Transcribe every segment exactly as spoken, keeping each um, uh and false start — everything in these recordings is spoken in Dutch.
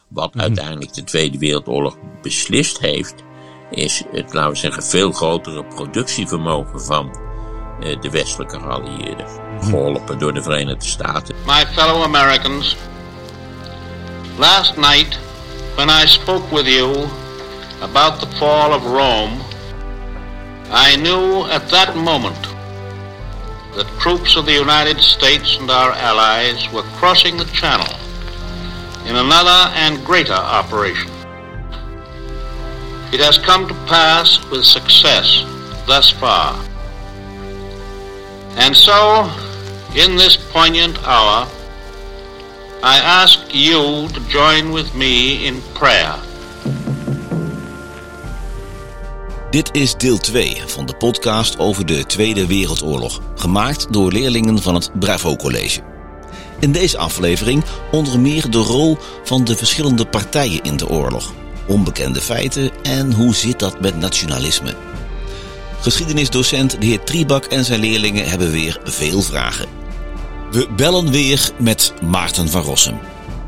Wat mm-hmm. uiteindelijk de Tweede Wereldoorlog beslist heeft, is het, laten we zeggen, veel grotere productievermogen van uh, de westelijke geallieerden. Geholpen door de Verenigde Staten. My fellow Americans, last night when I spoke with you about the fall of Rome, I knew at that moment that troops of the United States and our allies were crossing the channel in another and greater operation. It has come to pass with success thus far. And so, in this poignant hour, I ask you to join with me in prayer. Dit is deel twee van de podcast over de Tweede Wereldoorlog, gemaakt door leerlingen van het Bravo College. In deze aflevering onder meer de rol van de verschillende partijen in de oorlog, onbekende feiten en hoe zit dat met nationalisme. Geschiedenisdocent de heer Triebak en zijn leerlingen hebben weer veel vragen. We bellen weer met Maarten van Rossum.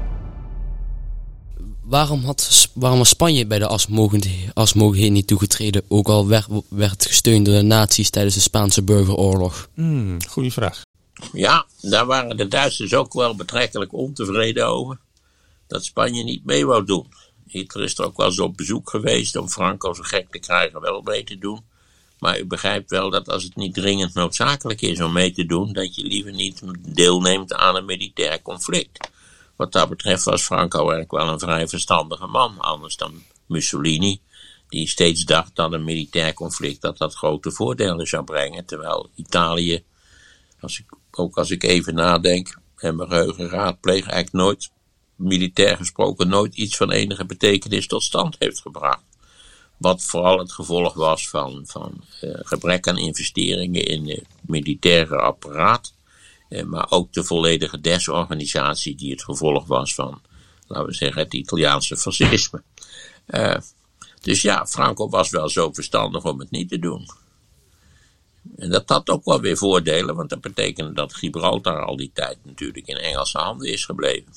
Waarom, had, waarom was Spanje bij de asmogenheden niet toegetreden, ook al werd, werd het gesteund door de nazi's tijdens de Spaanse burgeroorlog? Hmm, goeie vraag. Ja, daar waren de Duitsers ook wel betrekkelijk ontevreden over, dat Spanje niet mee wou doen. Hitler is er ook wel eens op bezoek geweest om Franco zo gek te krijgen wel mee te doen. Maar u begrijpt wel dat als het niet dringend noodzakelijk is om mee te doen, dat je liever niet deelneemt aan een militair conflict. Wat dat betreft was Franco eigenlijk wel een vrij verstandige man, anders dan Mussolini, die steeds dacht dat een militair conflict dat dat grote voordelen zou brengen, terwijl Italië, als ik, ook als ik even nadenk en mijn geheugen raadpleeg, eigenlijk nooit, militair gesproken, nooit iets van enige betekenis tot stand heeft gebracht. Wat vooral het gevolg was van, van uh, gebrek aan investeringen in het militaire apparaat. Uh, maar ook de volledige desorganisatie die het gevolg was van, laten we zeggen, het Italiaanse fascisme. Uh, dus ja, Franco was wel zo verstandig om het niet te doen. En dat had ook wel weer voordelen, want dat betekende dat Gibraltar al die tijd natuurlijk in Engelse handen is gebleven.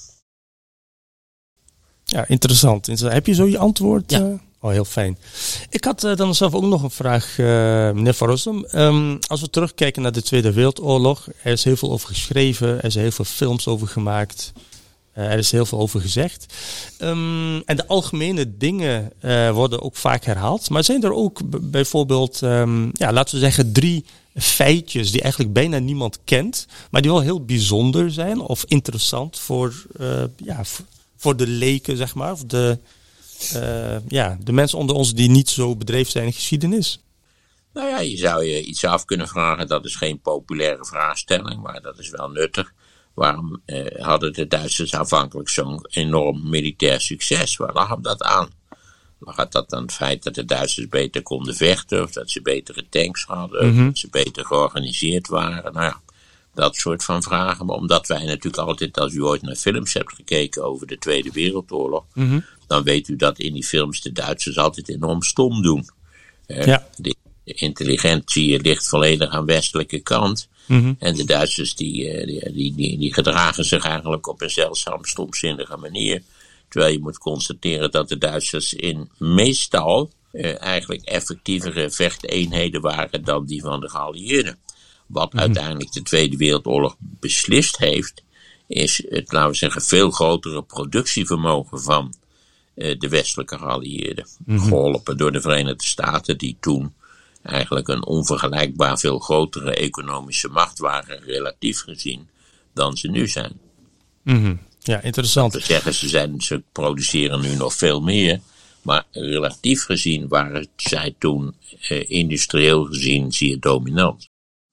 Ja, interessant. Heb je zo je antwoord? Ja. Uh? Oh, heel fijn. Ik had uh, dan zelf ook nog een vraag, uh, meneer Van Rossum. Um, als we terugkijken naar de Tweede Wereldoorlog, er is heel veel over geschreven, er zijn heel veel films over gemaakt, uh, er is heel veel over gezegd. Um, en de algemene dingen uh, worden ook vaak herhaald. Maar zijn er ook b- bijvoorbeeld, um, ja, laten we zeggen, drie feitjes die eigenlijk bijna niemand kent, maar die wel heel bijzonder zijn of interessant voor, uh, ja, v- voor de leken, zeg maar, of de... Uh, ja, de mensen onder ons die niet zo bedreven zijn in geschiedenis? Nou ja, je zou je iets af kunnen vragen. Dat is geen populaire vraagstelling, maar dat is wel nuttig. Waarom eh, hadden de Duitsers aanvankelijk zo'n enorm militair succes? Waar lag hem dat aan? Lag het dat aan het feit dat de Duitsers beter konden vechten? Of dat ze betere tanks hadden? Mm-hmm. Of dat ze beter georganiseerd waren? Nou ja, dat soort van vragen. Maar omdat wij natuurlijk altijd, als u ooit naar films hebt gekeken over de Tweede Wereldoorlog, mm-hmm. dan weet u dat in die films de Duitsers altijd enorm stom doen. Uh, ja. De intelligentie ligt volledig aan westelijke kant. Mm-hmm. En de Duitsers die, die, die, die, die gedragen zich eigenlijk op een zeldzaam stomzinnige manier. Terwijl je moet constateren dat de Duitsers in meestal uh, eigenlijk effectievere vechteenheden waren dan die van de geallieerden. Wat mm-hmm. uiteindelijk de Tweede Wereldoorlog beslist heeft, is het, laten we zeggen, veel grotere productievermogen van uh, de westelijke geallieerden. Mm-hmm. Geholpen door de Verenigde Staten, die toen eigenlijk een onvergelijkbaar veel grotere economische macht waren, relatief gezien, dan ze nu zijn. Mm-hmm. Ja, interessant. Dat zeggen, ze, zijn, ze produceren nu nog veel meer, maar relatief gezien waren zij toen uh, industrieel gezien zeer dominant.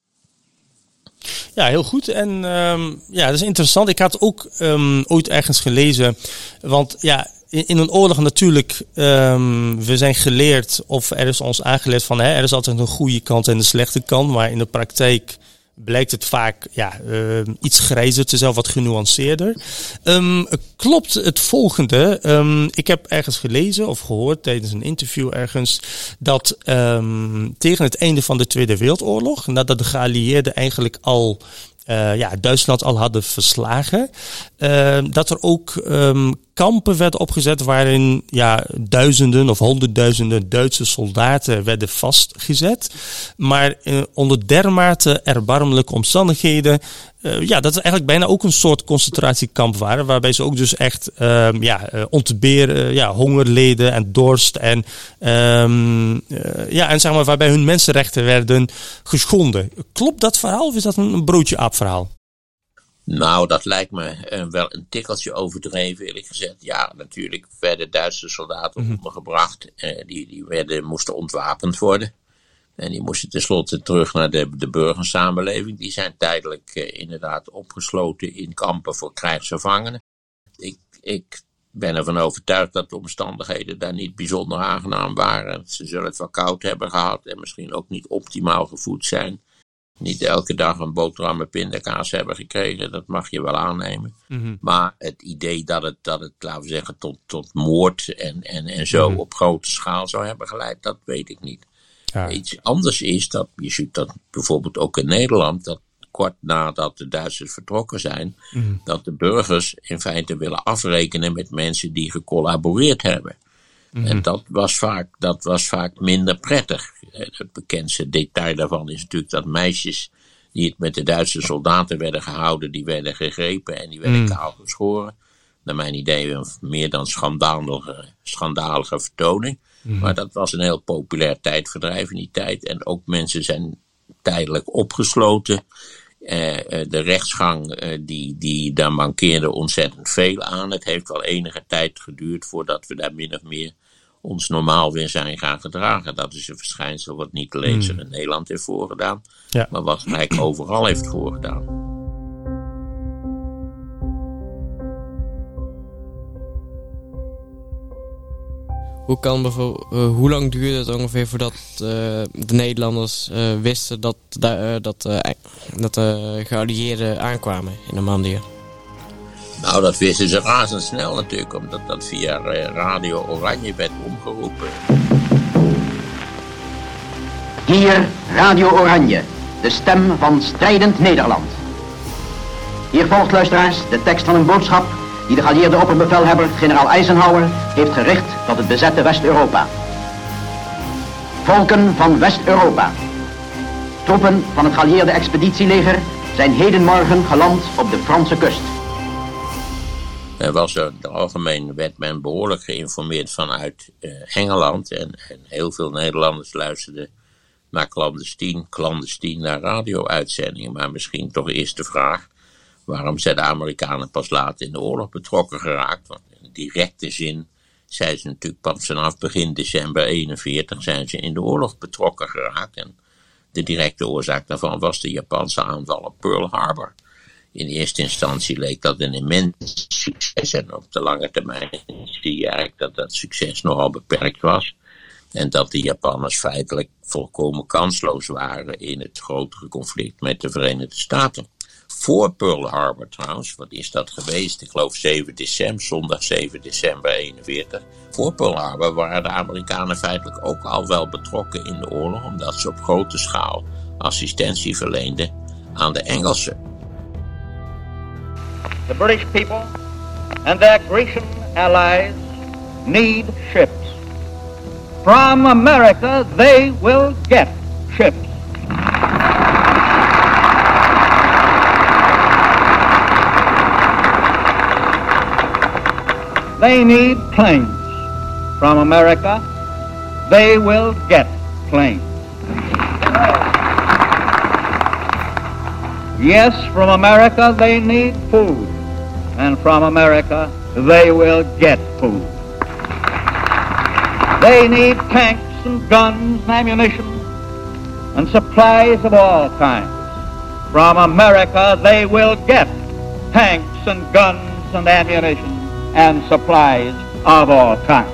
Ja, heel goed. En um, ja, dat is interessant. Ik had ook um, ooit ergens gelezen, want ja, in, in een oorlog natuurlijk, um, we zijn geleerd, of er is ons aangeleerd van, hè, er is altijd een goede kant en een slechte kant, maar in de praktijk blijkt het vaak ja, uh, iets grijzer te zijn, wat genuanceerder. Um, klopt het volgende. Um, ik heb ergens gelezen of gehoord tijdens een interview ergens dat um, tegen het einde van de Tweede Wereldoorlog, nadat de geallieerden eigenlijk al Uh, ja, Duitsland al hadden verslagen, uh, dat er ook um, kampen werden opgezet waarin ja, duizenden of honderdduizenden Duitse soldaten werden vastgezet. Maar uh, onder dermate erbarmelijke omstandigheden, uh, ja, dat het eigenlijk bijna ook een soort concentratiekamp waren, waarbij ze ook dus echt uh, ja, uh, ontberen, uh, ja, honger leden en dorst en um, uh, ja, en zeg maar waarbij hun mensenrechten werden geschonden. Klopt dat verhaal of is dat een, een broodje-aap verhaal? Nou, dat lijkt me uh, wel een tikkeltje overdreven, eerlijk gezegd. Ja, natuurlijk werden Duitse soldaten mm-hmm. ondergebracht. Uh, die die werden, moesten ontwapend worden. En die moesten tenslotte terug naar de, de burgersamenleving. Die zijn tijdelijk uh, inderdaad opgesloten in kampen voor krijgsgevangenen. Ik, ik ben ervan overtuigd dat de omstandigheden daar niet bijzonder aangenaam waren. Ze zullen het wel koud hebben gehad en misschien ook niet optimaal gevoed zijn. Niet elke dag een boterham met pindakaas hebben gekregen, dat mag je wel aannemen. Mm-hmm. Maar het idee dat het, dat het laten we zeggen, tot, tot moord en, en, en zo mm-hmm. op grote schaal zou hebben geleid, dat weet ik niet. Ja. Iets anders is dat, je ziet dat bijvoorbeeld ook in Nederland, dat kort nadat de Duitsers vertrokken zijn, mm-hmm. dat de burgers in feite willen afrekenen met mensen die gecollaboreerd hebben. Mm-hmm. En dat was, vaak, dat was vaak minder prettig. Het bekendste detail daarvan is natuurlijk dat meisjes die het met de Duitse soldaten werden gehouden, die werden gegrepen en die werden mm. kaal geschoren. Naar mijn idee een meer dan schandalige, schandalige vertoning. Mm. Maar dat was een heel populair tijdverdrijf in die tijd. En ook mensen zijn tijdelijk opgesloten. Uh, de rechtsgang uh, die, die, daar mankeerde ontzettend veel aan. Het heeft wel enige tijd geduurd voordat we daar min of meer ons normaal weer zijn gaan gedragen. Dat is een verschijnsel wat niet alleen zich mm. in Nederland heeft voorgedaan, ja. maar wat eigenlijk overal heeft voorgedaan. Hoe, kan bijvoorbeeld, uh, hoe lang duurde het ongeveer voordat uh, de Nederlanders uh, wisten dat, uh, dat, uh, dat de uh, geallieerden aankwamen in Normandië? Nou, dat wisten ze razendsnel natuurlijk, omdat dat via Radio Oranje werd omgeroepen. Hier Radio Oranje, de stem van strijdend Nederland. Hier volgt, luisteraars, de tekst van een boodschap die de geallieerde opperbevelhebber generaal Eisenhower heeft gericht tot het bezette West-Europa. Volken van West-Europa. Troepen van het geallieerde expeditieleger zijn hedenmorgen geland op de Franse kust. Er was er, in het algemeen werd men behoorlijk geïnformeerd vanuit uh, Engeland. En, en heel veel Nederlanders luisterden naar clandestien, clandestien naar radio-uitzendingen. Maar misschien toch eerst de vraag, waarom zijn de Amerikanen pas laat in de oorlog betrokken geraakt? Want in directe zin zijn ze natuurlijk pas vanaf begin december eenenveertig zijn ze in de oorlog betrokken geraakt. En de directe oorzaak daarvan was de Japanse aanval op Pearl Harbor. In eerste instantie leek dat een immens succes en op de lange termijn zie je eigenlijk dat dat succes nogal beperkt was. En dat de Japanners feitelijk volkomen kansloos waren in het grotere conflict met de Verenigde Staten. Voor Pearl Harbor trouwens, wat is dat geweest? Ik geloof zeven december, zondag zeven december eenenveertig. Voor Pearl Harbor waren de Amerikanen feitelijk ook al wel betrokken in de oorlog, omdat ze op grote schaal assistentie verleenden aan de Engelsen. The British people and their Grecian allies need ships. From America they will get ships. They need planes. From America they will get planes. Yes, from America they need food. And from America, they will get food. They need tanks and guns and ammunition and supplies of all kinds. From America, they will get tanks and guns and ammunition and supplies of all kinds.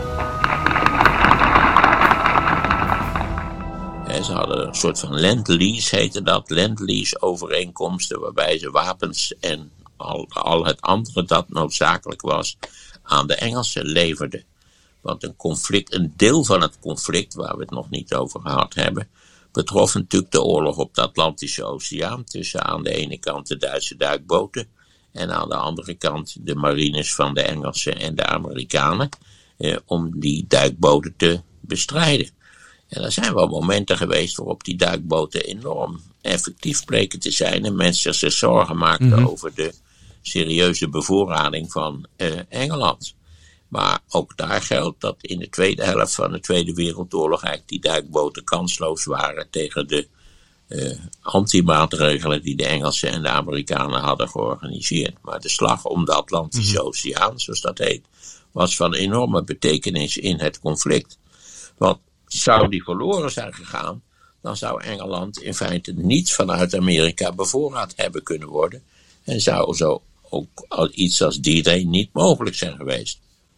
Ze hadden een soort van lend-lease, heette dat, lend-lease overeenkomsten, waarbij ze wapens en Al, al het andere dat noodzakelijk was aan de Engelsen leverden. Want een conflict, een deel van het conflict waar we het nog niet over gehad hebben, betrof natuurlijk de oorlog op de Atlantische Oceaan tussen aan de ene kant de Duitse duikboten En aan de andere kant de marines van de Engelsen en de Amerikanen. Eh, om die duikboten te bestrijden. En er zijn wel momenten geweest waarop die duikboten enorm effectief bleken te zijn. En mensen zich zorgen maakten mm-hmm. over de serieuze bevoorrading van eh, Engeland. Maar ook daar geldt dat in de tweede helft van de Tweede Wereldoorlog eigenlijk die duikboten kansloos waren tegen de uh, antimaatregelen die de Engelsen en de Amerikanen hadden georganiseerd. Maar de slag om de Atlantische mm-hmm. Oceaan, zoals dat heet, was van enorme betekenis in het conflict. Want zou die verloren zijn gegaan, dan zou Engeland in feite niet vanuit Amerika bevoorraad hebben kunnen worden. En zou zo ook iets als D-Day niet mogelijk zijn geweest.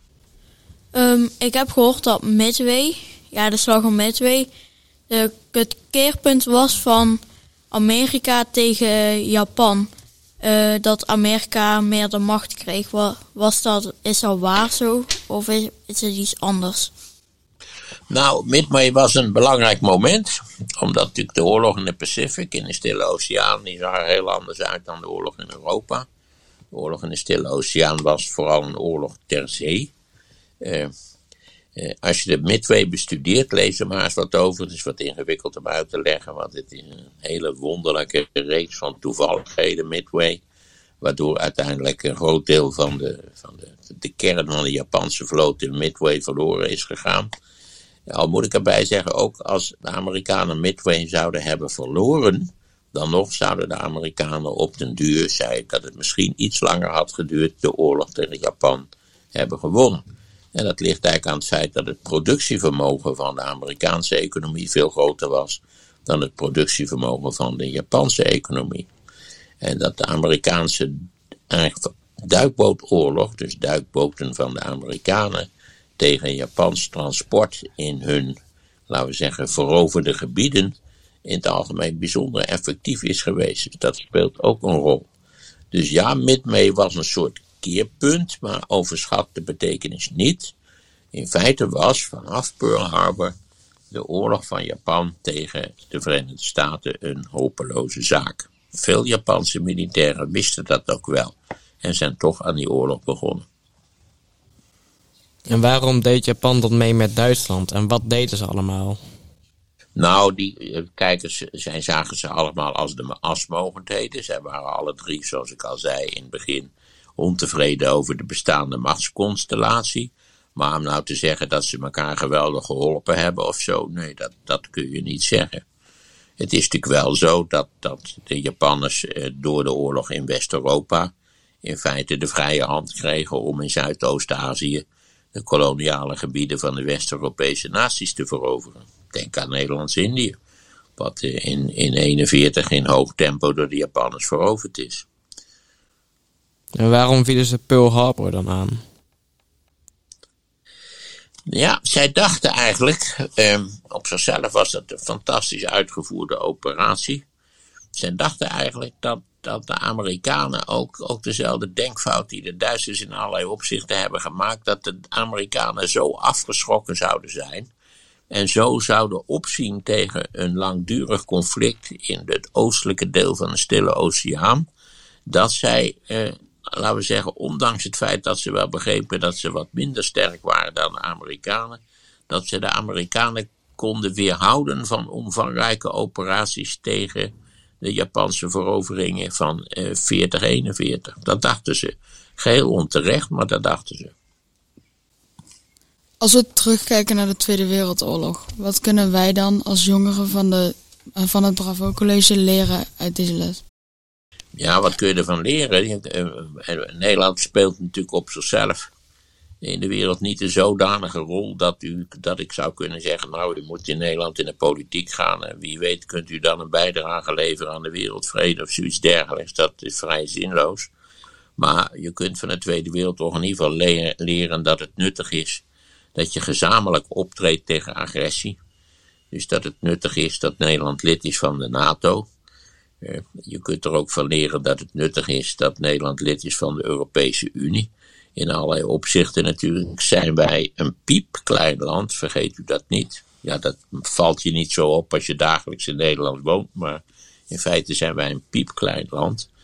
Um, ik heb gehoord dat Midway, ja de slag om Midway, de, het keerpunt was van Amerika tegen Japan. Uh, dat Amerika meer de macht kreeg. Was dat, is dat waar zo? Of is, is het iets anders? Nou, Midway was een belangrijk moment. Omdat natuurlijk de oorlog in de Pacific, in de Stille Oceaan, die zag er heel anders uit dan de oorlog in Europa. De oorlog in de Stille Oceaan was vooral een oorlog ter zee. Uh, uh, als je de Midway bestudeert, lees er maar eens wat over. Het is wat ingewikkeld om uit te leggen, want het is een hele wonderlijke reeks van toevalligheden, Midway. Waardoor uiteindelijk een groot deel van de, van de, de kern van de Japanse vloot in Midway verloren is gegaan. Al moet ik erbij zeggen, ook als de Amerikanen Midway zouden hebben verloren, dan nog zouden de Amerikanen op den duur, zei dat het misschien iets langer had geduurd, de oorlog tegen Japan hebben gewonnen. En dat ligt eigenlijk aan het feit dat het productievermogen van de Amerikaanse economie veel groter was dan het productievermogen van de Japanse economie. En dat de Amerikaanse duikbootoorlog, dus duikboten van de Amerikanen, tegen Japans transport in hun, laten we zeggen, veroverde gebieden, in het algemeen bijzonder effectief is geweest. Dus dat speelt ook een rol. Dus ja, Midway was een soort keerpunt, maar overschat de betekenis niet. In feite was vanaf Pearl Harbor de oorlog van Japan tegen de Verenigde Staten een hopeloze zaak. Veel Japanse militairen wisten dat ook wel en zijn toch aan die oorlog begonnen. En waarom deed Japan dat mee met Duitsland en wat deden ze allemaal? Nou, die kijkers zijn, zagen ze allemaal als de asmogendheden. Zij waren alle drie, zoals ik al zei in het begin, ontevreden over de bestaande machtsconstellatie. Maar om nou te zeggen dat ze elkaar geweldig geholpen hebben of zo, nee, dat, dat kun je niet zeggen. Het is natuurlijk wel zo dat, dat de Japanners eh, door de oorlog in West-Europa in feite de vrije hand kregen om in Zuidoost-Azië de koloniale gebieden van de West-Europese naties te veroveren. Denk aan Nederlands-Indië, wat in, in eenenveertig in hoog tempo door de Japanners veroverd is. En waarom vielen ze Pearl Harbor dan aan? Ja, zij dachten eigenlijk, eh, op zichzelf was dat een fantastisch uitgevoerde operatie. Zij dachten eigenlijk dat, dat de Amerikanen ook, ook dezelfde denkfout die de Duitsers in allerlei opzichten hebben gemaakt, dat de Amerikanen zo afgeschrokken zouden zijn en zo zouden opzien tegen een langdurig conflict in het oostelijke deel van de Stille Oceaan, dat zij, eh, laten we zeggen, ondanks het feit dat ze wel begrepen dat ze wat minder sterk waren dan de Amerikanen, dat ze de Amerikanen konden weerhouden van omvangrijke operaties tegen de Japanse veroveringen van eh, veertig eenenveertig. Dat dachten ze. Geheel onterecht, maar dat dachten ze. Als we terugkijken naar de Tweede Wereldoorlog, wat kunnen wij dan als jongeren van, de, van het Bravo College leren uit deze les? Ja, wat kun je ervan leren? Nederland speelt natuurlijk op zichzelf in de wereld niet een zodanige rol dat, u, dat ik zou kunnen zeggen, nou, u moet in Nederland in de politiek gaan en wie weet kunt u dan een bijdrage leveren aan de wereldvrede of zoiets dergelijks. Dat is vrij zinloos. Maar je kunt van de Tweede Wereldoorlog in ieder geval le- leren dat het nuttig is dat je gezamenlijk optreedt tegen agressie. Dus dat het nuttig is dat Nederland lid is van de NATO. Je kunt er ook van leren dat het nuttig is dat Nederland lid is van de Europese Unie. In allerlei opzichten natuurlijk zijn wij een piepklein land, vergeet u dat niet. Ja, dat valt je niet zo op als je dagelijks in Nederland woont, maar in feite zijn wij een piepklein land.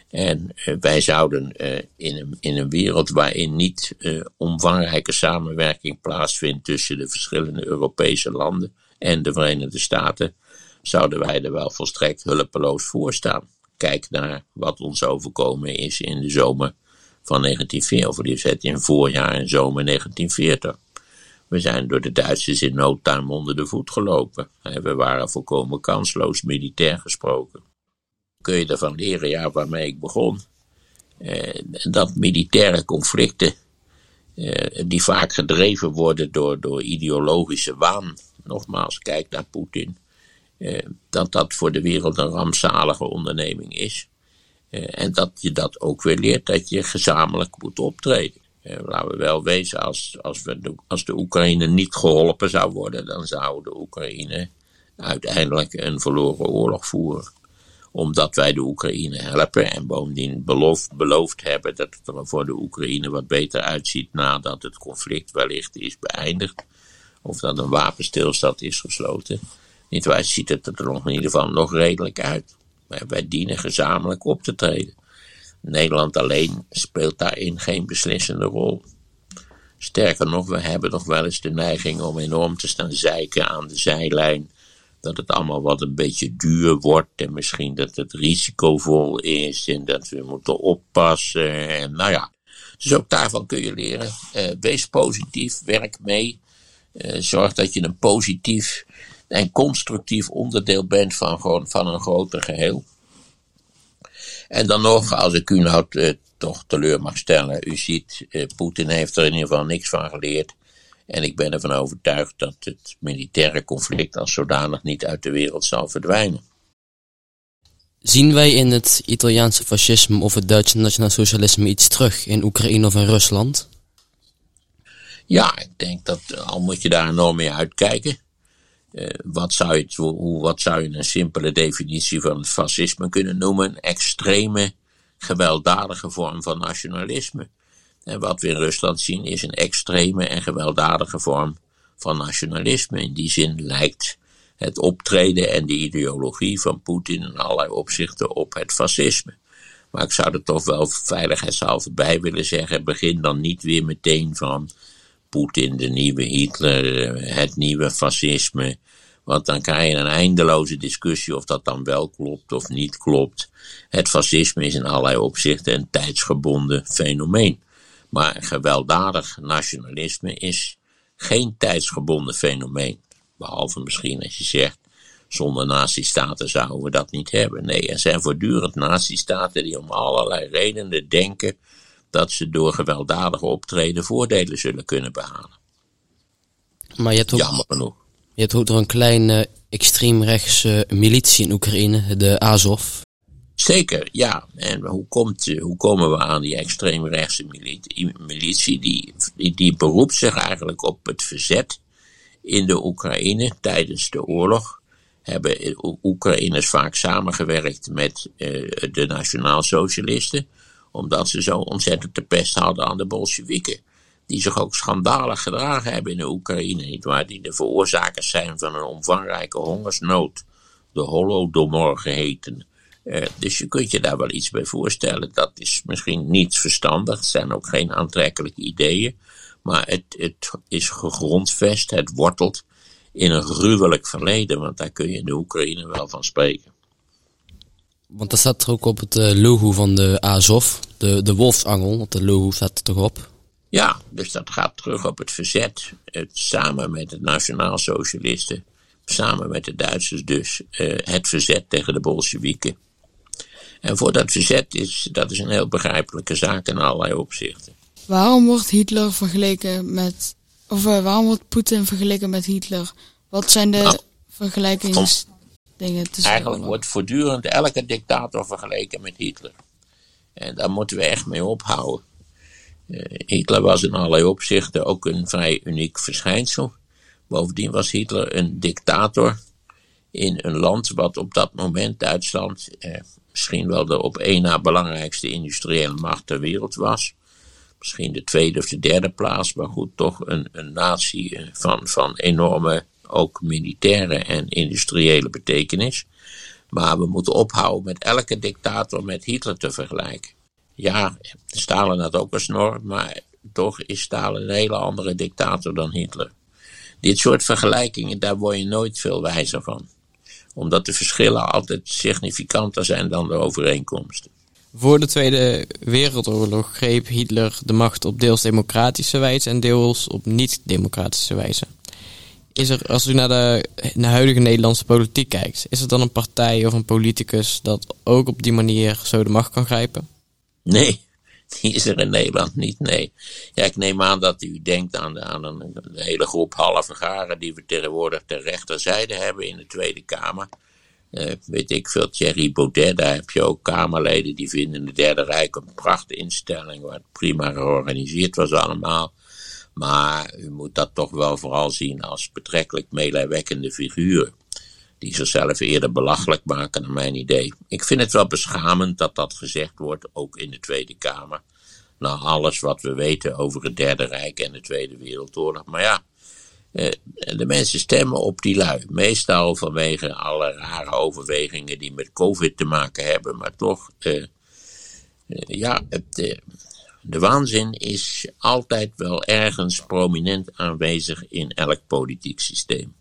En uh, wij zouden uh, in, een, in een wereld waarin niet uh, omvangrijke samenwerking plaatsvindt tussen de verschillende Europese landen en de Verenigde Staten, zouden wij er wel volstrekt hulpeloos voor staan. Kijk naar wat ons overkomen is in de zomer van negentien veertig, of die zet in voorjaar en zomer negentien veertig. We zijn door de Duitsers in no time onder de voet gelopen. We waren volkomen kansloos, militair gesproken. Kun je ervan leren, ja, waarmee ik begon, eh, dat militaire conflicten, eh, die vaak gedreven worden door, door ideologische waan, nogmaals, kijk naar Poetin, eh, dat dat voor de wereld een rampzalige onderneming is. Eh, en dat je dat ook weer leert, dat je gezamenlijk moet optreden. Eh, laten we wel wezen, als, als, we de, als de Oekraïne niet geholpen zou worden, dan zou de Oekraïne uiteindelijk een verloren oorlog voeren. Omdat wij de Oekraïne helpen en bovendien beloof, beloofd hebben dat het er voor de Oekraïne wat beter uitziet nadat het conflict wellicht is beëindigd. Of dat een wapenstilstand is gesloten. Niet waar, ziet het er nog in ieder geval nog redelijk uit. Maar wij dienen gezamenlijk op te treden. Nederland alleen speelt daarin geen beslissende rol. Sterker nog, we hebben nog wel eens de neiging om enorm te staan zeiken aan de zijlijn. Dat het allemaal wat een beetje duur wordt en misschien dat het risicovol is en dat we moeten oppassen. En nou ja, dus ook daarvan kun je leren. Uh, wees positief, werk mee. Uh, zorg dat je een positief en constructief onderdeel bent van, gewoon, van een groter geheel. En dan nog, als ik u nou uh, toch teleur mag stellen, u ziet, uh, Poetin heeft er in ieder geval niks van geleerd. En ik ben ervan overtuigd dat het militaire conflict als zodanig niet uit de wereld zal verdwijnen. Zien wij in het Italiaanse fascisme of het Duitse nationaalsocialisme iets terug in Oekraïne of in Rusland? Ja, ik denk dat, al moet je daar enorm mee uitkijken. Uh, wat, zou je, hoe, wat zou je een simpele definitie van het fascisme kunnen noemen? Een extreme, gewelddadige vorm van nationalisme. En wat we in Rusland zien is een extreme en gewelddadige vorm van nationalisme. In die zin lijkt het optreden en de ideologie van Poetin in allerlei opzichten op het fascisme. Maar ik zou er toch wel veiligheidshalve bij willen zeggen, begin dan niet weer meteen van Poetin, de nieuwe Hitler, het nieuwe fascisme. Want dan krijg je een eindeloze discussie of dat dan wel klopt of niet klopt. Het fascisme is in allerlei opzichten een tijdsgebonden fenomeen. Maar gewelddadig nationalisme is geen tijdsgebonden fenomeen. Behalve misschien als je zegt, zonder nazistaten zouden we dat niet hebben. Nee, er zijn voortdurend nazistaten die om allerlei redenen denken dat ze door gewelddadig optreden voordelen zullen kunnen behalen. Maar je hebt ook, Jammer genoeg. Je hebt ook nog een kleine extreemrechtse militie in Oekraïne, de Azov. Zeker, ja. En hoe, komt, hoe komen we aan die extreemrechtse militie? Die, die, die beroept zich eigenlijk op het verzet in de Oekraïne tijdens de oorlog. Hebben Oekraïners vaak samengewerkt met uh, de nationaalsocialisten, omdat ze zo ontzettend de pest hadden aan de Bolsjewieken. Die zich ook schandalig gedragen hebben in de Oekraïne, nietwaar? Die de veroorzakers zijn van een omvangrijke hongersnood, de Holodomor geheten. Uh, dus je kunt je daar wel iets bij voorstellen. Dat is misschien niet verstandig, het zijn ook geen aantrekkelijke ideeën, maar het, het is gegrondvest, het wortelt in een gruwelijk verleden, want daar kun je in de Oekraïne wel van spreken. Want dat staat er ook op het uh, logo van de Azov, de, de wolfsangel, op de logo staat er toch op? Ja, dus dat gaat terug op het verzet, het, samen met de nationaalsocialisten, samen met de Duitsers dus, uh, het verzet tegen de Bolsjewieken. En voor dat verzet is, dat is een heel begrijpelijke zaak in allerlei opzichten. Waarom wordt Hitler vergeleken met, of uh, waarom wordt Poetin vergeleken met Hitler? Wat zijn de nou, vergelijkingsdingen tussen? Eigenlijk wordt voortdurend elke dictator vergeleken met Hitler. En daar moeten we echt mee ophouden. Uh, Hitler was in allerlei opzichten ook een vrij uniek verschijnsel. Bovendien was Hitler een dictator in een land wat op dat moment Duitsland eh, misschien wel de op één na belangrijkste industriële macht ter wereld was. Misschien de tweede of de derde plaats, maar goed, toch een, een natie van, van enorme ook militaire en industriële betekenis. Maar we moeten ophouden met elke dictator met Hitler te vergelijken. Ja, Stalin had ook een snor, maar toch is Stalin een hele andere dictator dan Hitler. Dit soort vergelijkingen, daar word je nooit veel wijzer van. Omdat de verschillen altijd significanter zijn dan de overeenkomsten. Voor de Tweede Wereldoorlog greep Hitler de macht op deels democratische wijze en deels op niet-democratische wijze. Is er, als u naar de, naar de huidige Nederlandse politiek kijkt, is er dan een partij of een politicus dat ook op die manier zo de macht kan grijpen? Nee, die is er in Nederland niet, nee. Ja, ik neem aan dat u denkt aan, de, aan een, een hele groep halve garen die we tegenwoordig ter rechterzijde hebben in de Tweede Kamer. Uh, weet ik veel, Thierry Baudet, daar heb je ook Kamerleden die vinden de Derde Rijk een prachtinstelling waar het prima georganiseerd was allemaal. Maar u moet dat toch wel vooral zien als betrekkelijk meelijwekkende figuren. Die zichzelf eerder belachelijk maken naar mijn idee. Ik vind het wel beschamend dat dat gezegd wordt, ook in de Tweede Kamer. Na alles wat we weten over het Derde Rijk en de Tweede Wereldoorlog. Maar ja, de mensen stemmen op die lui. Meestal vanwege alle rare overwegingen die met COVID te maken hebben. Maar toch, eh, ja, het, eh, de waanzin is altijd wel ergens prominent aanwezig in elk politiek systeem.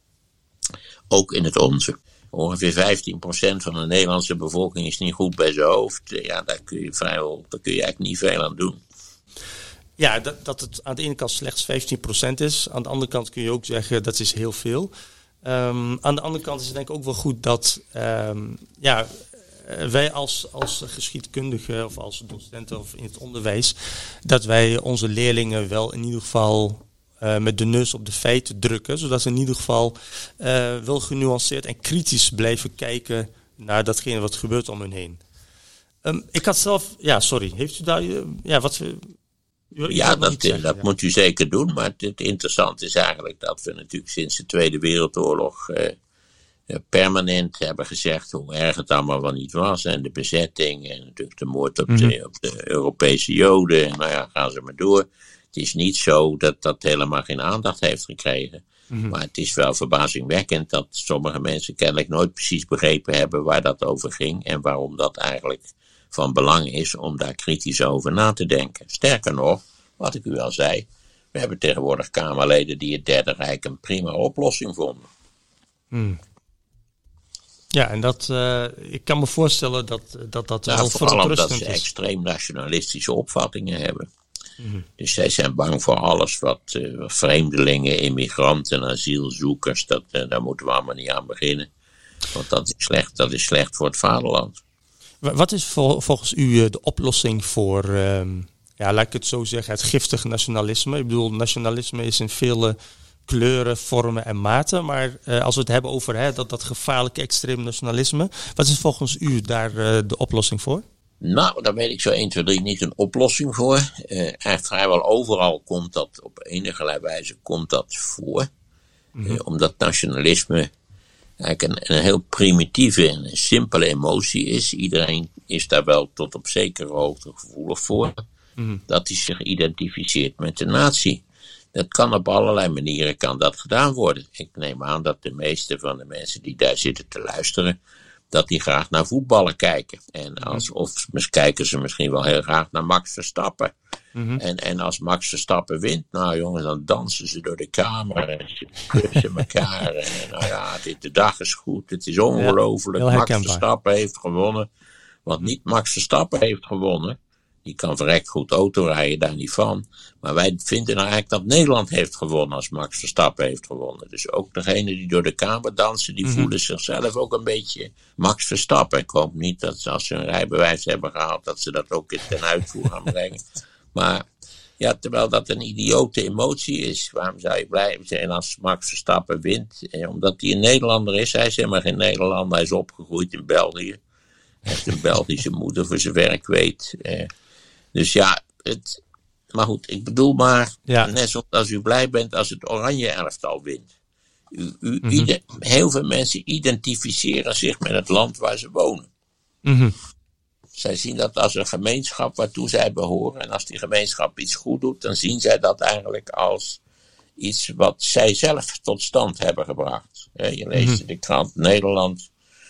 Ook in het onze. Ongeveer vijftien procent van de Nederlandse bevolking is niet goed bij zijn hoofd. Ja, daar kun je vrijwel, daar kun je eigenlijk niet veel aan doen. Ja, dat, dat het aan de ene kant slechts vijftien procent is. Aan de andere kant kun je ook zeggen dat is heel veel. Um, aan de andere kant is het denk ik ook wel goed dat um, ja, wij als, als geschiedkundigen of als docenten of in het onderwijs, dat wij onze leerlingen wel in ieder geval uh, met de neus op de feiten drukken. Zodat ze in ieder geval uh, wel genuanceerd en kritisch blijven kijken naar datgene wat gebeurt om hen heen. Um, ik had zelf, ja sorry, heeft u daar, uh, ja wat... Ja, dat, zeggen, dat ja. moet u zeker doen. Maar het, het interessante is eigenlijk dat we natuurlijk sinds de Tweede Wereldoorlog eh, permanent hebben gezegd hoe erg het allemaal wel niet was. En de bezetting en natuurlijk de moord op, mm-hmm. de, op de Europese Joden. En nou ja, gaan ze maar door. Het is niet zo dat dat helemaal geen aandacht heeft gekregen. Mm-hmm. Maar het is wel verbazingwekkend dat sommige mensen kennelijk nooit precies begrepen hebben waar dat over ging. En waarom dat eigenlijk van belang is om daar kritisch over na te denken. Sterker nog, wat ik u al zei, we hebben tegenwoordig Kamerleden die het Derde Rijk een prima oplossing vonden. Hmm. Ja, en dat, uh, ik kan me voorstellen dat dat, dat nou, wel vooral omdat ze is. extreem nationalistische opvattingen hebben. Hmm. Dus zij zijn bang voor alles wat uh, vreemdelingen, immigranten, asielzoekers, dat, uh, daar moeten we allemaal niet aan beginnen. Want dat is slecht, dat is slecht voor het vaderland. Wat is vol, volgens u de oplossing voor, um, ja, laat ik het zo zeggen, het giftige nationalisme? Ik bedoel, nationalisme is in vele kleuren, vormen en maten. Maar uh, als we het hebben over hè, dat, dat gevaarlijke extreem nationalisme, wat is volgens u daar uh, de oplossing voor? Nou, daar weet ik zo één, twee, drie niet een oplossing voor. Uh, eigenlijk vrijwel overal komt dat, op enige wijze komt dat voor. Mm-hmm. Uh, omdat nationalisme eigenlijk een, een heel primitieve en een simpele emotie is. Iedereen is daar wel tot op zekere hoogte gevoelig voor. Mm-hmm. Dat hij zich identificeert met de natie. Dat kan op allerlei manieren kan dat gedaan worden. Ik neem aan dat de meeste van de mensen die daar zitten te luisteren, dat die graag naar voetballen kijken. En als, of kijken ze misschien wel heel graag naar Max Verstappen. Mm-hmm. En, en als Max Verstappen wint, nou jongens, dan dansen ze door de kamer en ze kussen elkaar. En nou ja, dit, de dag is goed, het is ongelooflijk. Ja, Max Verstappen heeft gewonnen. Want niet Max Verstappen heeft gewonnen. Die kan verrekt goed autorijden, daar niet van. Maar wij vinden nou eigenlijk dat Nederland heeft gewonnen als Max Verstappen heeft gewonnen. Dus ook degenen die door de kamer dansen, die mm-hmm. voelen zichzelf ook een beetje Max Verstappen. Ik hoop niet dat ze als ze een rijbewijs hebben gehaald, dat ze dat ook in ten uitvoer gaan brengen. Maar ja, terwijl dat een idiote emotie is, waarom zou je blij zijn als Max Verstappen wint? Eh, omdat hij een Nederlander is. Hij is helemaal geen Nederlander, hij is opgegroeid in België. Hij heeft een Belgische moeder, voor zover ik weet. Eh, Dus ja, het, maar goed, ik bedoel maar, ja. net zoals als u blij bent als het oranje elftal wint. U, u, mm-hmm. ieder, heel veel mensen identificeren zich met het land waar ze wonen. Mm-hmm. Zij zien dat als een gemeenschap waartoe zij behoren. En als die gemeenschap iets goed doet, dan zien zij dat eigenlijk als iets wat zij zelf tot stand hebben gebracht. Je leest mm-hmm. in de krant Nederland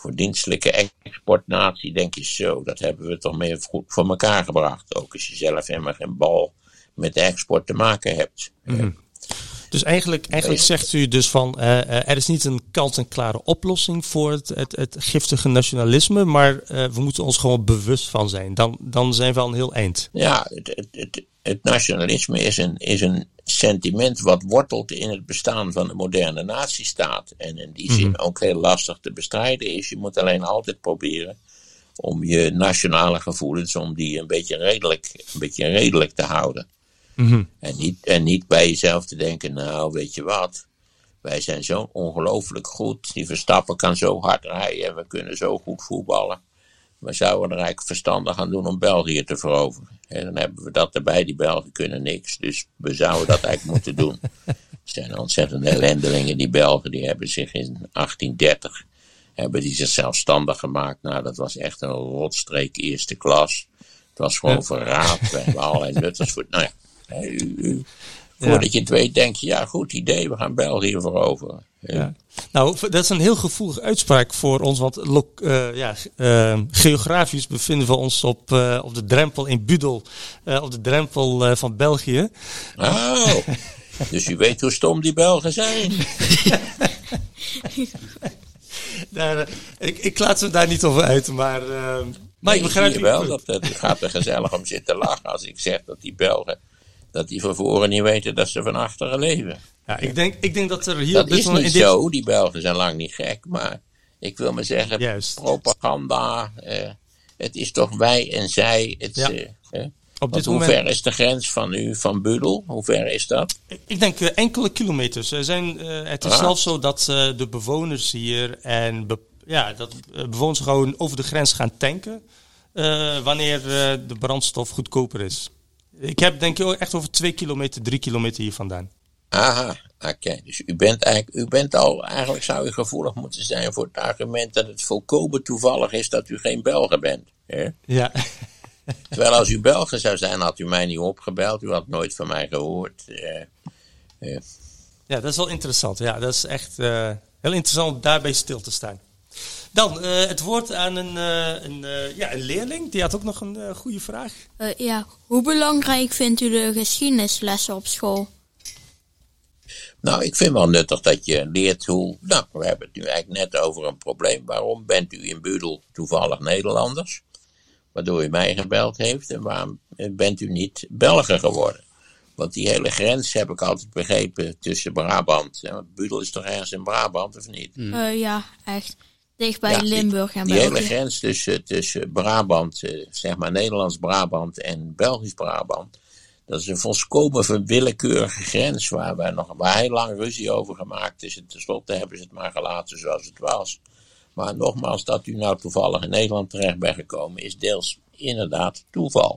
voor dienstelijke exportnatie denk je zo, dat hebben we toch meer goed voor elkaar gebracht. Ook als je zelf helemaal geen bal met de export te maken hebt. Mm-hmm. Dus eigenlijk, eigenlijk zegt u dus van, uh, uh, er is niet een kant-en-klare oplossing voor het, het, het giftige nationalisme, maar uh, we moeten ons gewoon bewust van zijn. Dan, dan zijn we al een heel eind. Ja, het, het, het, het nationalisme is een, is een sentiment wat wortelt in het bestaan van de moderne natiestaat. En in die zin ook heel lastig te bestrijden is. Je moet alleen altijd proberen om je nationale gevoelens, om die een beetje redelijk, een beetje redelijk te houden. Mm-hmm. En, niet, en niet bij jezelf te denken, nou weet je wat, wij zijn zo ongelooflijk goed, die Verstappen kan zo hard rijden en we kunnen zo goed voetballen. We zouden er eigenlijk verstandig aan doen om België te veroveren. En dan hebben we dat erbij, die Belgen kunnen niks, dus we zouden dat eigenlijk moeten doen. Er zijn ontzettende ellendelingen, die Belgen, die hebben zich in achttien dertig, hebben die zich zelfstandig gemaakt. Nou, dat was echt een rotstreek eerste klas. Het was gewoon ja. verraad, we hebben allerlei nutters voor, nou ja. U, u, voordat ja. je het weet, denk je, ja, goed idee, we gaan België veroveren. Ja. Ja. Nou, dat is een heel gevoelige uitspraak voor ons, want uh, ja, uh, geografisch bevinden we ons op, uh, op de drempel in Budel, uh, op de drempel uh, van België. Oh, dus u weet hoe stom die Belgen zijn. Daar, uh, ik, ik laat ze daar niet over uit, maar... Uh, maar nee, ik begrijp je wel, dat, dat gaat er gezellig om zitten lachen als ik zeg dat die Belgen, dat die van voren niet weten dat ze van achteren leven. Ja, ik denk, ik denk dat er hier... Dat op dit is moment niet in dit... zo, die Belgen zijn lang niet gek, maar ik wil maar zeggen, Juist. propaganda, uh, het is toch wij en zij. Het, ja. uh, uh, Op dit hoe moment... ver is de grens van u, van Budel? Hoe ver is dat? Ik denk uh, enkele kilometers. Er zijn, uh, het is ah. zelfs zo dat uh, de bewoners hier en be- ja, dat uh, bewoners gewoon over de grens gaan tanken uh, wanneer uh, de brandstof goedkoper is. Ik heb denk ik echt over twee kilometer, drie kilometer hier vandaan. Aha, oké. Okay. Dus u bent eigenlijk, u bent al, eigenlijk zou u gevoelig moeten zijn voor het argument dat het volkomen toevallig is dat u geen Belger bent. Hè? Ja. Terwijl als u Belger zou zijn, had u mij niet opgebeld. U had nooit van mij gehoord. Uh, uh. Ja, dat is wel interessant. Ja, dat is echt uh, heel interessant om daarbij stil te staan. Dan uh, het woord aan een, uh, een, uh, ja, een leerling. Die had ook nog een uh, goede vraag. Uh, ja, hoe belangrijk vindt u de geschiedenislessen op school? Nou, ik vind wel nuttig dat je leert hoe... Nou, we hebben het nu eigenlijk net over een probleem. Waarom bent u in Budel toevallig Nederlanders? Waardoor u mij gebeld heeft. En waarom bent u niet Belger geworden? Want die hele grens heb ik altijd begrepen tussen Brabant. Want Budel is toch ergens in Brabant, of niet? Mm. Uh, ja, echt. Dicht bij ja, Limburg en die, België. Die hele grens tussen, tussen Brabant, zeg maar Nederlands-Brabant en Belgisch-Brabant. Dat is een volkomen willekeurige grens waar, waar nog waar heel lang ruzie over gemaakt is. En tenslotte hebben ze het maar gelaten zoals het was. Maar nogmaals, dat u nou toevallig in Nederland terecht bent gekomen, is deels inderdaad toeval.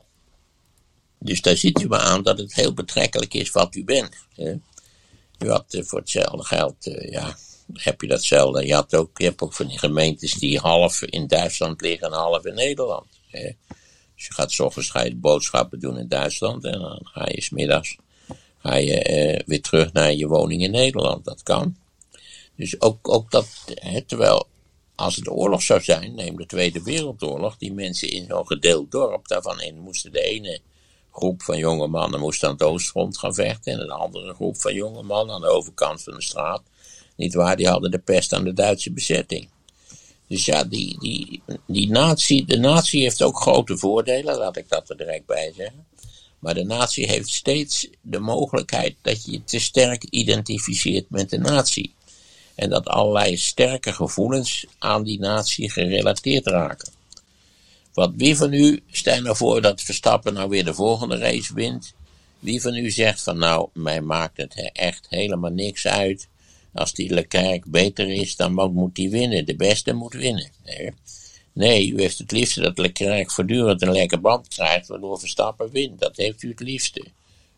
Dus daar ziet u maar aan dat het heel betrekkelijk is wat u bent. Hè? U had uh, voor hetzelfde geld, uh, ja, heb je datzelfde. Je, had ook, je hebt ook van die gemeentes die half in Duitsland liggen en half in Nederland. Hè? Dus je gaat 's ochtends ga je boodschappen doen in Duitsland en dan ga je 's middags ga je uh, weer terug naar je woning in Nederland. Dat kan. Dus ook, ook dat, hè, terwijl als het oorlog zou zijn, neem de Tweede Wereldoorlog, die mensen in zo'n gedeeld dorp, daarvan in moesten de ene groep van jonge mannen moest aan het oostfront gaan vechten en een andere groep van jonge mannen aan de overkant van de straat. Niet waar, die hadden de pest aan de Duitse bezetting. Dus ja, die, die, die natie, de natie heeft ook grote voordelen, laat ik dat er direct bij zeggen. Maar de natie heeft steeds de mogelijkheid dat je je te sterk identificeert met de natie. En dat allerlei sterke gevoelens aan die natie gerelateerd raken. Wat wie van u, stel nou voor dat Verstappen nou weer de volgende race wint. Wie van u zegt van nou, mij maakt het echt helemaal niks uit. Als die Leclerc beter is, dan moet die winnen. De beste moet winnen. Nee, u heeft het liefste dat Leclerc voortdurend een lekker band krijgt, waardoor Verstappen wint. Dat heeft u het liefste.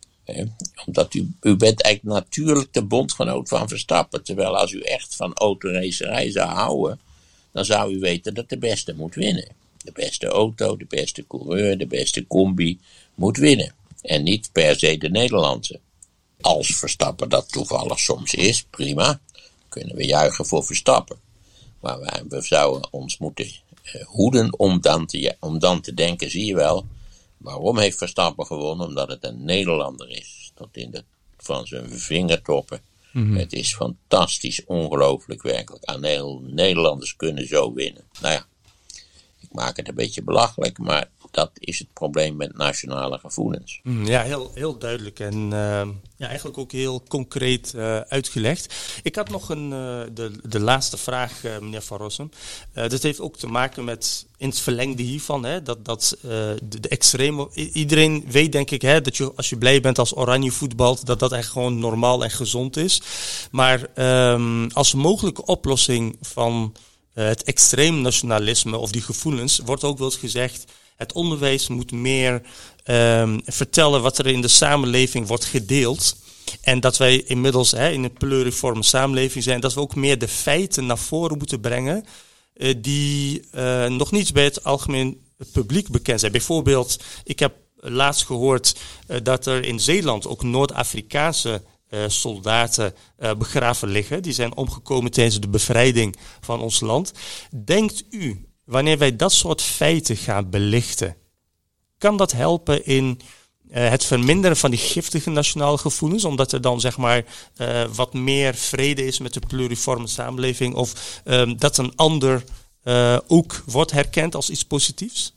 Omdat u, u bent eigenlijk natuurlijk de bondgenoot van Verstappen. Terwijl als u echt van autoracerij zou houden, dan zou u weten dat de beste moet winnen. De beste auto, de beste coureur, de beste combi moet winnen. En niet per se de Nederlandse. Als Verstappen dat toevallig soms is, prima. Kunnen we juichen voor Verstappen. Maar wij, we zouden ons moeten uh, hoeden om dan, te, om dan te denken, zie je wel, waarom heeft Verstappen gewonnen? Omdat het een Nederlander is. Tot in de, van zijn vingertoppen. Mm-hmm. Het is fantastisch, ongelooflijk werkelijk. Aan heel Nederlanders kunnen zo winnen. Nou ja, ik maak het een beetje belachelijk, maar dat is het probleem met nationale gevoelens. Ja, heel, heel duidelijk en uh, ja, eigenlijk ook heel concreet uh, uitgelegd. Ik had nog een, uh, de, de laatste vraag, uh, meneer Van Rossum. Uh, dat heeft ook te maken met, in het verlengde hiervan, hè, dat, dat uh, de, de extreme... Iedereen weet denk ik hè, dat je, als je blij bent als Oranje voetbalt, dat dat echt gewoon normaal en gezond is. Maar um, als mogelijke oplossing van uh, het extreem nationalisme of die gevoelens, wordt ook wel eens gezegd, het onderwijs moet meer um, vertellen wat er in de samenleving wordt gedeeld. En dat wij inmiddels hè, in een pluriforme samenleving zijn, dat we ook meer de feiten naar voren moeten brengen, uh, die uh, nog niet bij het algemeen publiek bekend zijn. Bijvoorbeeld, ik heb laatst gehoord uh, dat er in Zeeland ook Noord-Afrikaanse uh, soldaten uh, begraven liggen. Die zijn omgekomen tijdens de bevrijding van ons land. Denkt u, wanneer wij dat soort feiten gaan belichten, kan dat helpen in uh, het verminderen van die giftige nationale gevoelens, omdat er dan zeg maar uh, wat meer vrede is met de pluriforme samenleving, of um, dat een ander uh, ook wordt herkend als iets positiefs?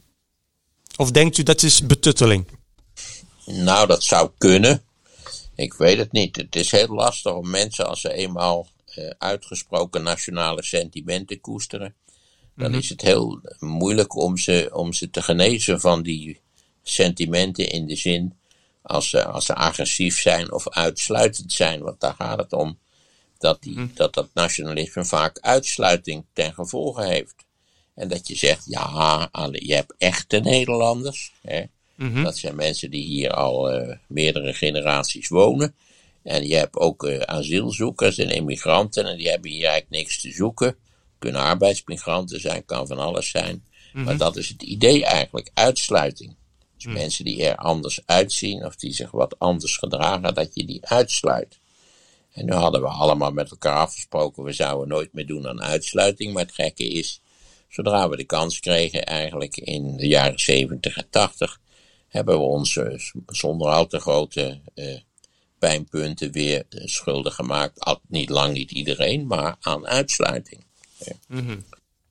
Of denkt u dat is betutteling? Nou, dat zou kunnen. Ik weet het niet. Het is heel lastig om mensen, als ze eenmaal uh, uitgesproken nationale sentimenten koesteren, dan is het heel moeilijk om ze, om ze te genezen van die sentimenten, in de zin als ze, als ze agressief zijn of uitsluitend zijn. Want daar gaat het om dat, die, dat dat nationalisme vaak uitsluiting ten gevolge heeft. En dat je zegt, ja, je hebt echte Nederlanders. Hè? Mm-hmm. Dat zijn mensen die hier al uh, meerdere generaties wonen. En je hebt ook uh, asielzoekers en immigranten, en die hebben hier eigenlijk niks te zoeken. Kunnen arbeidsmigranten zijn, kan van alles zijn. Mm-hmm. Maar dat is het idee eigenlijk, uitsluiting. Dus mm. mensen die er anders uitzien of die zich wat anders gedragen, dat je die uitsluit. En nu hadden we allemaal met elkaar afgesproken, we zouden nooit meer doen aan uitsluiting. Maar het gekke is, zodra we de kans kregen, eigenlijk in de jaren zeventig en tachtig, hebben we ons uh, zonder al te grote uh, pijnpunten weer uh, schuldig gemaakt. Al, niet lang niet iedereen, maar aan uitsluiting. Ja. Mm-hmm.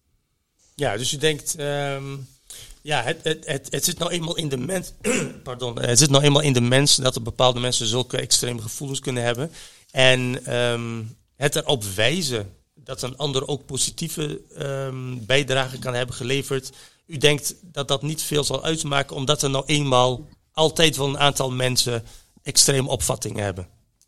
Ja, dus u denkt, um, ja, het, het, het, het zit nou eenmaal in de mens, pardon, het zit nou eenmaal in de mens dat er bepaalde mensen zulke extreme gevoelens kunnen hebben. En um, het erop wijzen dat een ander ook positieve um, bijdrage kan hebben geleverd. U denkt dat dat niet veel zal uitmaken, omdat er nou eenmaal altijd wel een aantal mensen extreme opvattingen hebben?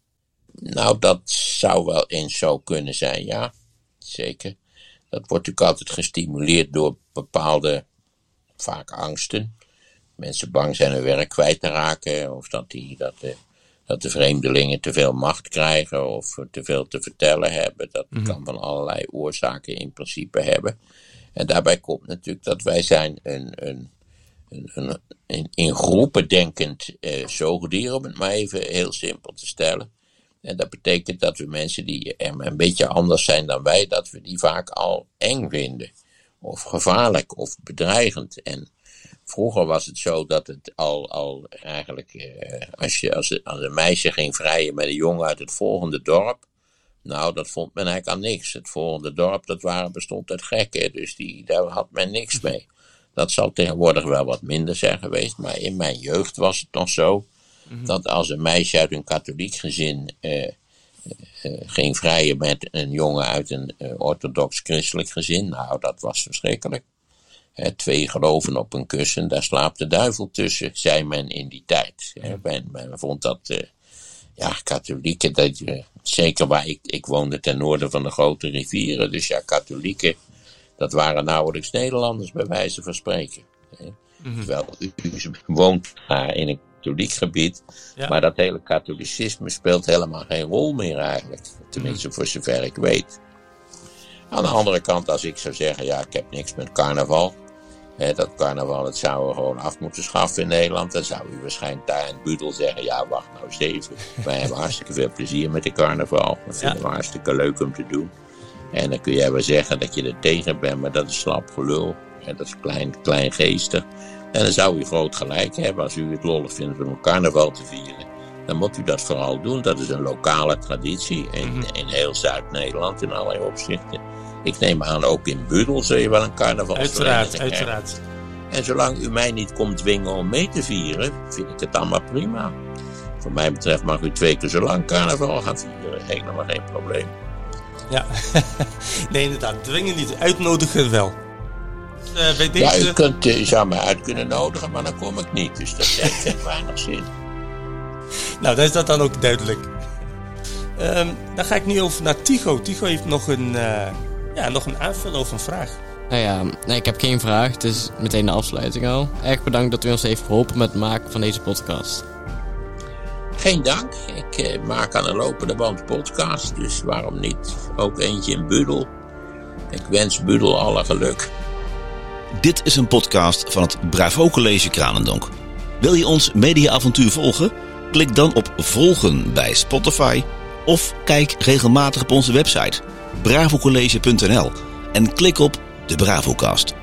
Nou, dat zou wel eens zo kunnen zijn, ja. Zeker. Dat wordt natuurlijk altijd gestimuleerd door bepaalde, vaak angsten. Mensen bang zijn hun werk kwijt te raken, of dat, die, dat, de, dat de vreemdelingen te veel macht krijgen, of te veel te vertellen hebben. Dat mm-hmm. kan van allerlei oorzaken in principe hebben. En daarbij komt natuurlijk dat wij zijn een, een, een, een, een in groepen denkend uh, zoogdier, om het maar even heel simpel te stellen. En dat betekent dat we mensen die een beetje anders zijn dan wij, dat we die vaak al eng vinden. Of gevaarlijk of bedreigend. En vroeger was het zo dat het al, al eigenlijk, eh, als, je, als, als een meisje ging vrijen met een jongen uit het volgende dorp, nou, dat vond men eigenlijk aan niks. Het volgende dorp, dat waren, bestond uit gekken, dus die, daar had men niks mee. Dat zal tegenwoordig wel wat minder zijn geweest, maar in mijn jeugd was het nog zo, mm-hmm. dat als een meisje uit een katholiek gezin uh, uh, ging vrijen met een jongen uit een uh, orthodox-christelijk gezin, nou, dat was verschrikkelijk. He, twee geloven op een kussen, daar slaapt de duivel tussen, zei men in die tijd. He, men, men vond dat, uh, ja, katholieken, dat, uh, zeker waar ik, ik woonde ten noorden van de grote rivieren, dus ja, katholieken, dat waren nauwelijks Nederlanders, bij wijze van spreken. He. Mm-hmm. Terwijl u, u woont daar in een katholiek gebied, ja. Maar dat hele katholicisme speelt helemaal geen rol meer eigenlijk. Tenminste, mm-hmm. voor zover ik weet. Aan de andere kant, als ik zou zeggen, ja, ik heb niks met carnaval. Hè, dat carnaval, dat zouden we gewoon af moeten schaffen in Nederland. Dan zou u waarschijnlijk daar in het Budel zeggen, ja, wacht nou eens even. Wij hebben hartstikke veel plezier met de carnaval. Dat vinden ja. we hartstikke leuk om te doen. En dan kun jij wel zeggen dat je er tegen bent, maar dat is slap gelul. En dat is klein, kleingeestig. En dan zou u groot gelijk hebben als u het lollig vindt om een carnaval te vieren. Dan moet u dat vooral doen. Dat is een lokale traditie in, in heel Zuid-Nederland in allerlei opzichten. Ik neem aan, ook in Budel zul je wel een carnavalsvereniging Uiteraard, uiteraard. hebben. En zolang u mij niet komt dwingen om mee te vieren, vind ik het allemaal prima. Voor mij betreft mag u twee keer zo lang carnaval gaan vieren. Helemaal geen probleem. Ja, nee inderdaad, dwingen niet, uitnodigen wel. Uh, bij deze... Ja, u, kunt, u zou mij uit kunnen nodigen, maar dan kom ik niet. Dus dat heeft echt weinig zin. Nou, dan is dat dan ook duidelijk. Um, dan ga ik nu over naar Tycho. Tycho heeft nog een, uh, ja, nog een aanvulling of een vraag. Nou ja, nee, ik heb geen vraag. Het is meteen de afsluiting al. Erg bedankt dat u ons heeft geholpen met het maken van deze podcast. Geen dank. Ik eh, maak aan een lopende band podcast. Dus waarom niet? Ook eentje in Budel. Ik wens Budel alle geluk. Dit is een podcast van het Bravo College Kranendonk. Wil je ons mediaavontuur volgen? Klik dan op volgen bij Spotify of kijk regelmatig op onze website bravocollege punt n l en klik op de Bravocast.